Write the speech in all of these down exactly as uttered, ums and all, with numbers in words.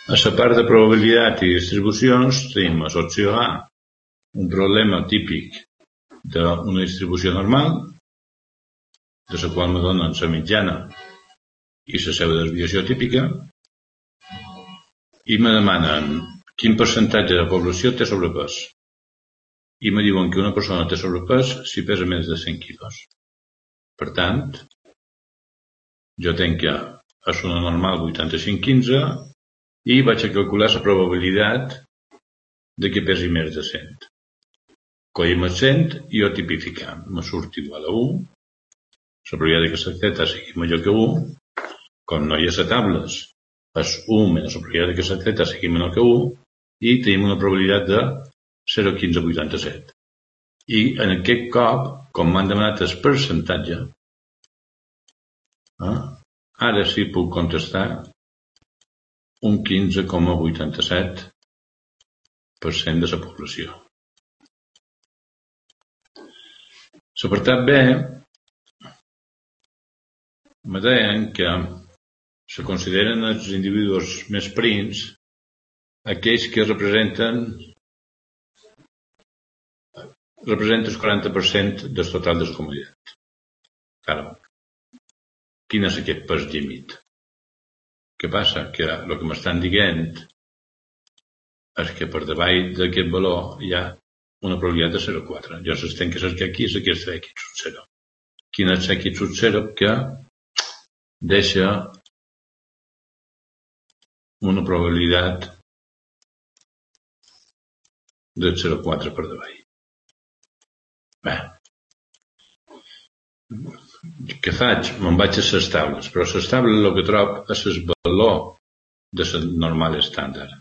A la part de probabilitat i distribucions tenim a l'opció A un problema típic d'una distribució normal, de la qual me donen la mitjana i la seva desviació típica, i me demanen quin percentatge de la població té sobrepès. I me diuen que una persona té sobrepès si pesa més de cent quilos. Per tant, jo tenc que és una normal vuitanta-cinc quinze i vaig a calcular la probabilitat de que pesi més de cent. Coim el cent i ho tipificam. Me surt igual a u. La probabilitat que la zeta sigui major que u. Com no hi ha tables, és u menys la probabilitat que la zeta sigui menor que u i tenim una probabilitat de zero coma quinze vuitanta-set. I en aquest cop, com m'han demanat el percentatge, eh, ara sí puc contestar un quinze coma vuitanta-set per cent de la població. L'apartat B me deien que se consideren els individus més prims aquells que representen representa el quaranta per cent del total de la comunitat. Claro, quin és aquest pes límit? Què passa? Que el que m'estan dient és que per davall d'aquest valor hi ha una probabilitat de zero coma quatre. Jo s'estem que cercar aquí és aquesta X sub zero. Quin és X sub zero que deixa una probabilitat del zero coma quatre per davall. Bé, què faig? Me'n vaig a les tables, però les tables el que trob és el valor de la normal estàndard.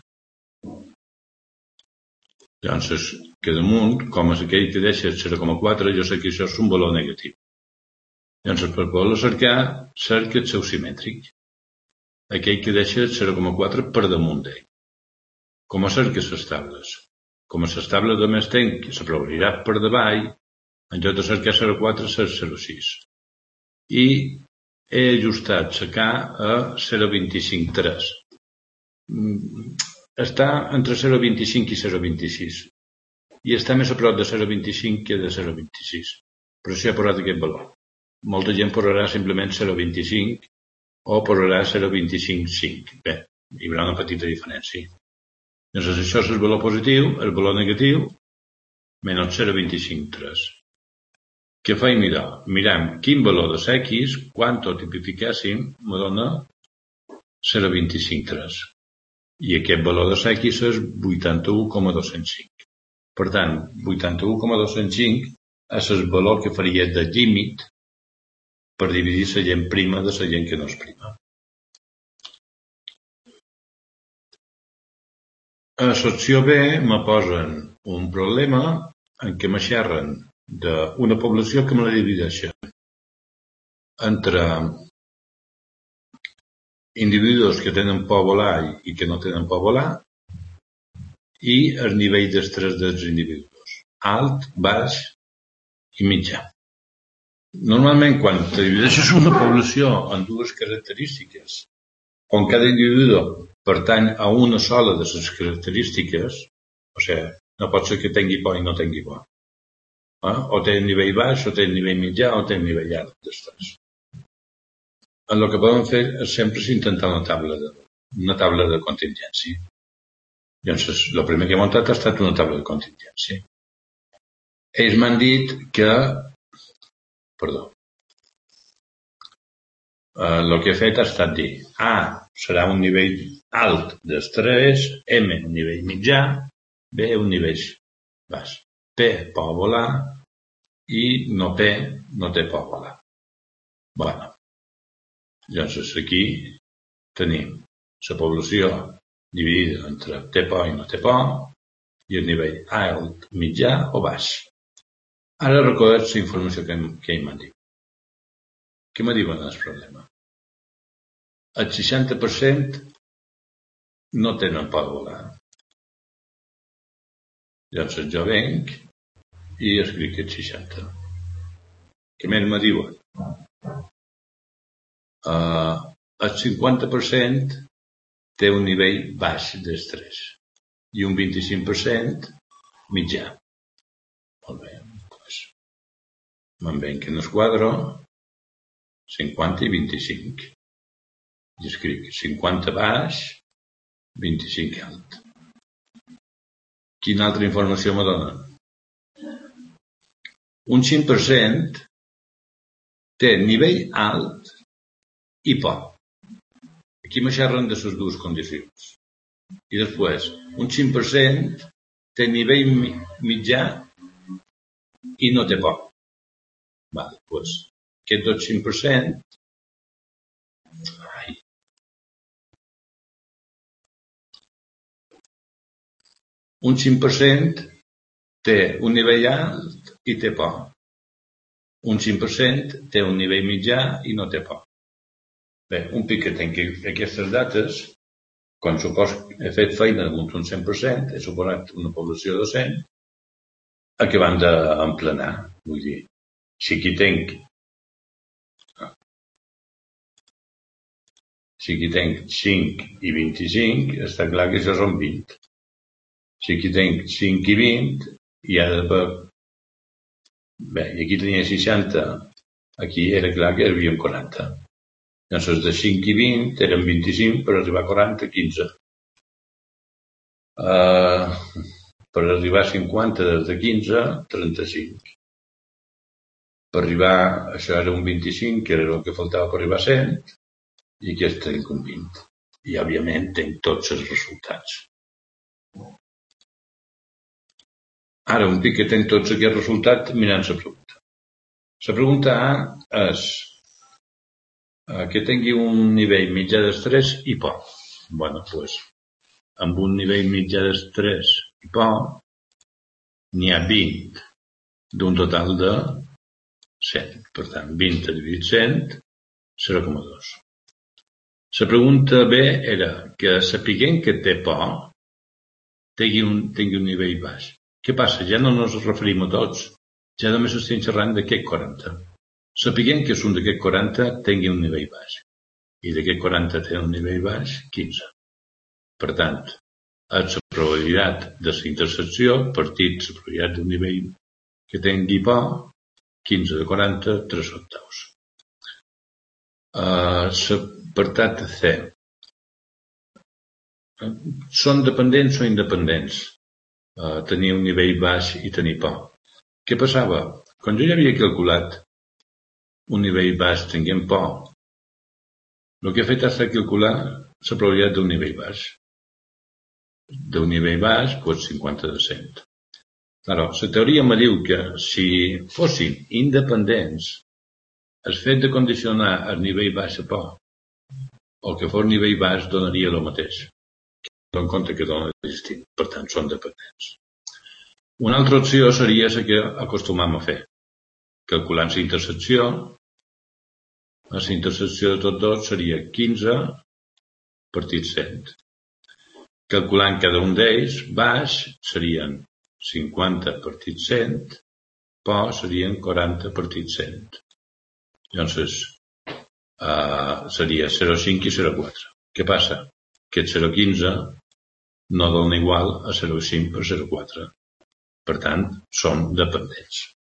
Llavors, que damunt, com és aquell que deixa el zero coma quatre, jo sé que això és un valor negatiu. Llavors, per poder-lo cercar, cerca el seu simètric. Aquell que deixa el zero coma quatre per damunt d'ell. Com a cerca les tables? Com a les tables només tenc la probabilitat per davall, en lloc de cercar zero coma quatre, cerc zero coma sis. I he ajustat la K a zero coma vint-i-cinc tres. Està entre zero coma vint-i-cinc i zero coma vint-i-sis. I està més a prop de zero coma vint-i-cinc que de zero coma vint-i-sis. Per això he posat aquest valor. Molta gent posarà simplement zero coma vint-i-cinc o posarà zero coma vint-i-cinc cinc. Bé, hi haurà una petita diferència. Llavors, això és el valor positiu, el valor negatiu, menys zero coma vint-i-cinc tres. Què faig mirar? Mirem quin valor de X, quan ho tipificàssim, me dona zero coma vint-i-cinc tres. I aquest valor de X és vuitanta-u coma dos-cents cinc. Per tant, vuitanta-u coma dos-cents cinc és el valor que faria de límit per dividir la gent prima de la gent que no és prima. A l'opció B me posen un problema en què me xerren d'una població que me la divideixen entre individus que tenen por a volar i que no tenen por a volar i el nivell d'estrès dels individus, alt, baix i mitjà. Normalment, quan te divideixes una població en dues característiques, on cada individu pertany a una sola de les característiques, o sigui, no pot ser que tingui por i no tingui por. Eh? O té nivell baix, o té nivell mitjà, o té nivell alt d'estrès. El que poden fer és sempre intentar una taula de, una taula de contingència. Llavors, el primer que he muntat ha estat una taula de contingència. Ells m'han dit que, perdó, eh, el que he fet ha estat dir A serà un nivell alt d'estrès, M un nivell mitjà, B un nivell baix. P pot volar i no P no té por a volar. Bueno, llavors aquí tenim la població dividida entre té por i no té por i el nivell alt, mitjà o baix. Ara recordo la informació que, que ell m'ha dit. Què me diuen el problema? El seixanta per cent no tenen por a volar. Llavors jo venc i escric el seixanta. Què més me diuen? Uh, el cinquanta per cent té un nivell baix d'estrès i un vint-i-cinc per cent mitjà. Molt bé, doncs me'n venc en el quadre cinquanta i vint-i-cinc i escric cinquanta baix, vint-i-cinc alt. Quina altra informació me dona? Un cinc per cent té nivell alt i poc. Aquí me xerren de les dues condicions. I després, un cinc per cent té nivell mitjà i no té poc. Vale, doncs, aquest dos cinc per cent ai, un cinc per cent té un nivell alt i té poc. Un cinc per cent té un nivell mitjà i no té poc. Bé, un pic que tinc aquestes dates, quan supos que he fet feina amb un cent per cent, he suposat una població de cent, a què van d'emplenar. Vull dir, si aquí tinc si aquí tinc cinc i vint-i-cinc, està clar que això són vint. Si aquí tinc cinc i vint, hi ha d'haver... Bé, i aquí tenia seixanta, aquí era clar que hi havia quaranta. Llavors, de cinc i vint eren vint-i-cinc, per arribar a quaranta, quinze. Uh, per arribar a cinquanta, des de quinze, trenta-cinc. Per arribar, això era un vint-i-cinc, que era el que faltava per arribar a cent, i aquest tenc un vint. I, òbviament, tenc tots els resultats. Ara, un pic que tenc tots aquests resultats mirant la pregunta. La pregunta A és que tingui un nivell mitjà d'estrès i poc. Bueno, doncs, amb un nivell mitjà d'estrès i poc, n'hi ha vint d'un total de cent. Per tant, vint dividit cent, zero coma dos. La pregunta B era que sapiguem que té por, tingui un, tingui un nivell baix. Què passa? Ja no ens referim a tots. Ja només estem xerrant d'aquest quaranta. Sapiguem que és un d'aquest quaranta tingui un nivell baix. I d'aquest quaranta té un nivell baix, quinze. Per tant, és la probabilitat de la intersecció partit la probabilitat d'un nivell que tingui por, quinze de quaranta, tres octaus. Uh, L'apartat C. Són dependents o independents? Uh, tenir un nivell baix i tenir por. Què passava? Quan jo ja havia calculat un nivell baix tinguem por, el que he fet ha estat calcular la probabilitat d'un nivell baix. D'un nivell baix, doncs cinquanta de cent. Claro, la teoria me diu que si fossin independents, el fet de condicionar el nivell baix a por o que fos nivell baix donaria el mateix. En compte que dona distint. Per tant, són dependents. Una altra opció seria la que acostumam a fer. Calculant la intersecció, la intersecció de tots dos seria quinze partit cent. Calculant cada un d'ells, baix serien cinquanta partit cent, por serien quaranta partit cent. Llavors, uh, seria zero coma cinc i zero coma quatre. Què passa? Aquest zero coma quinze no dona igual a zero coma cinc per zero coma quatre. Per tant, són dependents.